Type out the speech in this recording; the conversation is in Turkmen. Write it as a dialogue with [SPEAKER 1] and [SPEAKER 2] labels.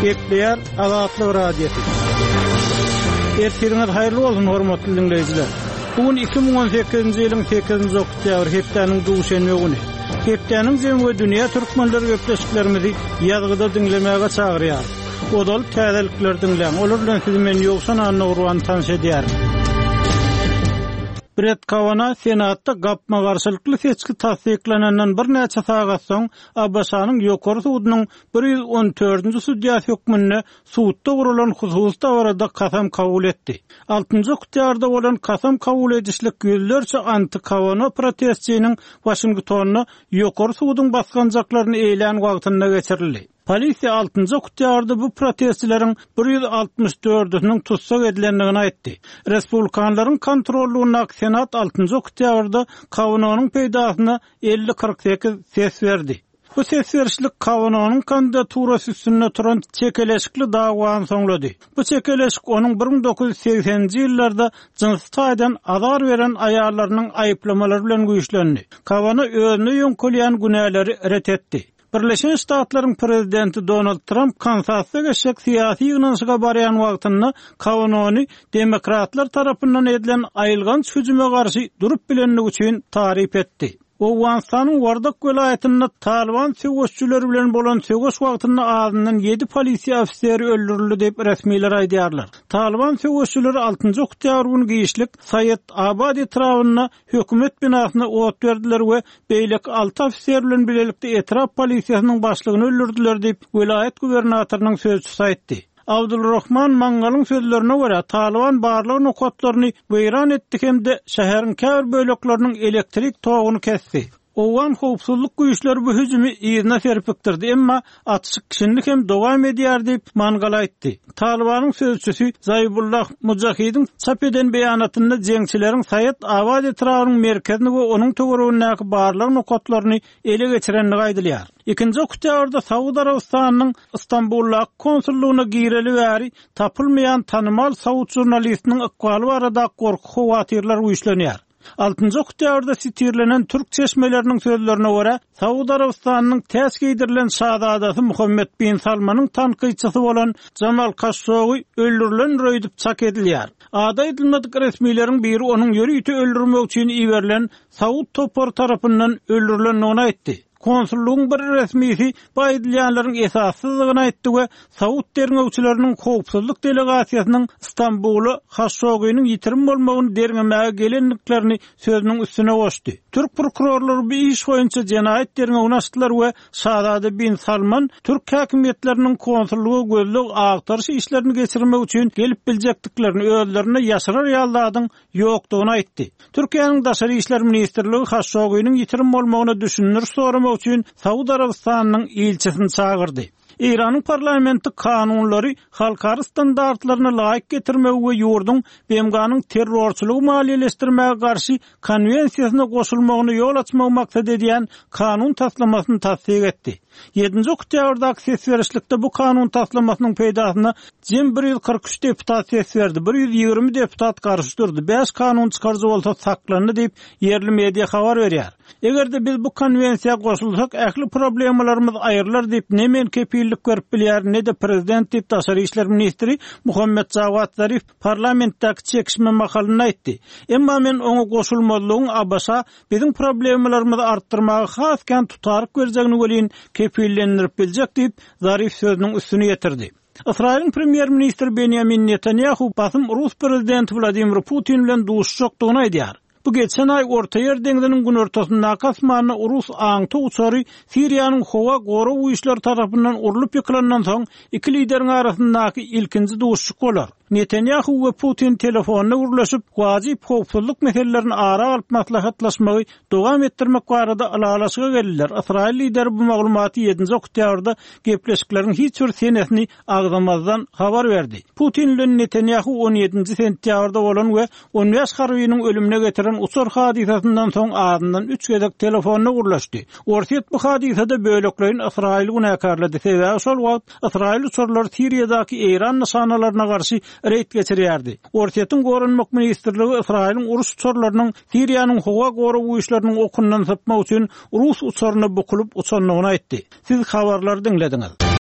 [SPEAKER 1] Gepleýär Azatlyk radiosu. Ertirňiz haýrly bolsun hormatly dinleýijiler. Bugün 2018-nji ýylyň 8-nji oktýabr hepdeniň duşanby güni. Hepdeniň jemgy dünýä türkmenleri gepleşiklerimizi ýazgyda dinlemäge çagyrýar. Odal täzelikler dinleň. Olar bilen sizi men ýoksan anna urwan tanış edýär. Brett Kavanaugh Senatda gapma garşylykly seçki tasdiklenenden bir näçe sagat soň Abbasanyň ýokary sudynyň 114-nji sudyasy hökmüne suwtda gurulan husus dawarda kasam kabul etdi. 6-njy oktýarda bolan kasam kabul edişlik ýüzlerçe anti-Kavanaugh protestçiniň Washingtonna ýokary sudyň baskanjaklaryny eýlän wagtynda geçirildi. Polisiýa 6-njy oktýarda bu protestçilerin 164-üniň tutsak edilendigini aýtdy. Respublikanlaryň kontrollugyna Senat 6-njy oktýarda Kavanaugh'nyň peýdasyna 50-48 ses berdi. Bu ses verişlik Kavanaugh'nyň kandidaturasy üstünde turan çekeleşikli dagwany soňlady. Bu çekeleşik onuň 1980-nji ýyllarda jinsy taýdan azar beren aýallarynyň aýyplamalary bilen güýçlendi. Kavanaugh özüne ýöňkelýän günäleri ret etdi. Birleşen Ştatlaryň prezidenti Donald Trump Kansasda geçek siyasi ýygnaşyga barýan wagtynda Kavanaugh'ny demokratlar tarapyndan edilen aýylganç hüjüme garşy durup bilenligi üçin taryp etdi. Owensanyň Wardak welaýetinde Taliban söwüşçüleri bilen bolan söwüş wagtynda azyndan 7 polisiýa ofiseri öldürildi diýip resmiler aýdýarlar. Taliban söwüşçüleri 6-njy oktýabr güni giýişlik Sayed Abad etrawyna hökümet binasyna ot berdiler we beýlek 6 ofiser bilen birlikde etrap polisiýasynyň başlygyny öldürdiler diýip welaýet gubernatorynyň sözçüsi aýtdy. Abdulrahman Mangalyň sözlerine görä Taliban barlyk nokatlaryny weýran etdi hemde şäheriň käbir bölekleriniň elektrik toguny kesdi. Owan howpsuzlyk güýçleri bu hüjümi ýygyna serpikdirdi, emma atışyk kişilik hem dowam edýär diýip Mangal aýtdy. Talibanyň sözçüsi Zaybullah Mujahidin çap eden beýanatynda jeňçileriň Sayed Abad etrawynyň merkezini we onuň töweregindäki barlyk nokatlaryny ele geçirenligi aýdylýar. 2-nji oktýabrda Saudi Arabistanyň Istanbulda konsullugyna gireli bäri tapylmayan tanymal Saud jurnalistiniň ykbaly barada gorky howatyrlar güýçlenýär. 6-njy oktýabrda sitirlenen türk çeşmeleriniň sözlerine görä Saudi Arabistanyň täs giydirilen şahzadasy Muhammed bin Salmanyň tanqyçysy bolan Jamal Khashoggi öldürilen röýdüp çak edilýär. Ada edilmedik resmiýetiň biri onuň ýörüýti öldürmek üçin iwerilen Saud topar tarapyndan öldürilendigini aýtdy. Konsullugyň bir resmisi baýdylýanlaryň esassyzlygyny aýtdy we Saud derňewçileriniň howpsuzlyk delegasiýasynyň Istanbuly Khashoggi'niň ýitirim bolmagyny derňemäge gelenliklerini sözüniň üstüne goşdy. Türk prokurorlary bu iş boýunça jenaýat derňewini açdylar we Şahzada bin Salman Türk häkimetleriniň konsullugy gözleg agtarşy işlerini geçirmek üçin gelip biljekdiklerini özlerine ýaşyrar ýalladyň ýokdugyny aýtdy. Türkiýanyň daşary işler ministrligi Khashoggi'niň ýitirim bolmagyny düşünür sorama üçün Saudi Arabistanyň elçisini çağırdy. İran'ın parlamenti kanunları halkary standartlaryna laýyk getirmek we ýurduň BMG'nyň terrorçylygy maliýeleşdirmäge garşy konwensiýasyna goşulmagyny ýol açmak maksat edýän kanun taslamasyny tasdik etdi. 7-nji oktýabrdaky ses berişlikde bu kanun taslamasynyň peýdasyna jem 143 deputat ses berdi. 120 deputat garşy durdy. 5 kanun çykarjy bolsa saklandy diýip ýerli media habar berýär. Egerde biz bu konwensiýaga goşulsak, ähli problemlerimiz aýrylar diýip ne men kepillik berip bilýär, ne de prezident diýip daşary işler ministri Muhammed Jawad Zarif parlamentdäki çekişme makalyny aýtdy. Emma men oňa goşulmalygyň Abbasa biziň problemlerimizi artdyrmaga hasken tutaryk berjegini welin kepillendirip biljek diýip Zarif sözüniň üstüne ýetirdi. Israil'in premier ministri Benjamin Netanyahu basym Rus prezidenti Vladimir Putin bilen duşuşykdygyny aýdýar. Bu geçen ay Orta Yer deňiziniň gün ortasyndaky asmanyna Rus aňty uçary Siriýanyň howa goraw güýçleri tarapyndan urulyp ýykylandan soň iki lideriň arasyndaky ilkinji duşuşyk bolar. Netanyahu we Putin telefonuna gurlaşyp wajyp howpsuzlyk meselelerini ara alyp maslahatlaşmagy dowam etdirmek barada alalaşyga geldiler. Israil lideri bu maglumaty 7-nji oktýabrda gepleşikleriň hiç bir senesini agdamazdan habar berdi. Putin bilen Netanyahu 17-nji sentýabrda bolan we 15 harbynyň ölümine getiren uçur hadisasyndan soň adyndan 3 gezek telefonuna gurlaşdy. Ortiýet bu hadisada böleklerin Israil günäkarlady. Sebäbi şol wagt Israil uçurlar Siriýadaky Eýran nişanalaryna garşy reyt geçirýärdi. Ortiýetin gorunmak ministrligi Israil'in uruş uçurlarynyň Siriýanyň howa goraw güýçleriniň okundan sapmak üçin Rus uçurlaryny bukulup uçanlygyny aýtdy. Siz habarlary dinlediňiz.